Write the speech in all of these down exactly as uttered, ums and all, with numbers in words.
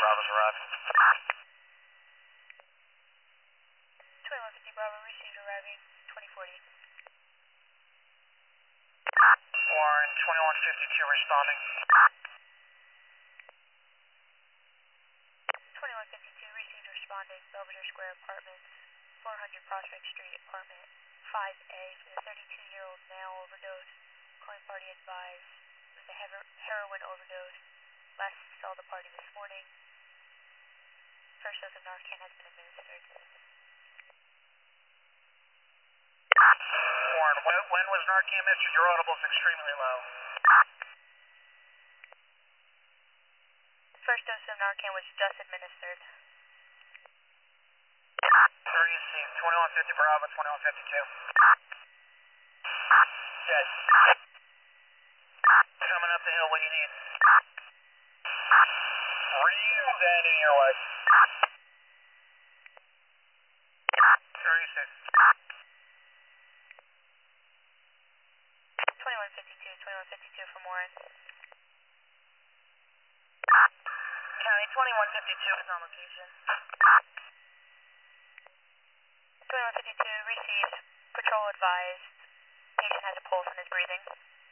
Bravo's arriving. twenty-one fifty Bravo received arriving twenty forty. Warren, twenty-one fifty-two responding. twenty-one fifty-two received responding, Belvedere Square Apartments, four hundred Prospect Street, Apartment five A for the thirty-two-year-old male overdose. Calling party advised it was a hever- heroin overdose. Last saw the party this morning. First dose of Narcan has been administered. Warren, when, when was Narcan administered? Your audible is extremely low. First dose of Narcan was just administered. Three C, twenty-one fifty Bravo, twenty-one fifty-two. Dead. Coming up the hill, what do you need? Breathe and in your way. thirty-six. twenty-one fifty-two, twenty-one fifty-two from Warren. County, twenty-one fifty-two is on location. twenty-one fifty-two received. Patrol advised. Patient has a pulse and is breathing.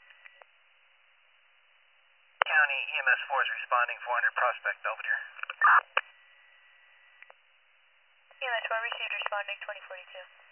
County, E M S four is responding, four hundred Prospect, Belvedere. E M S four received responding twenty forty-two.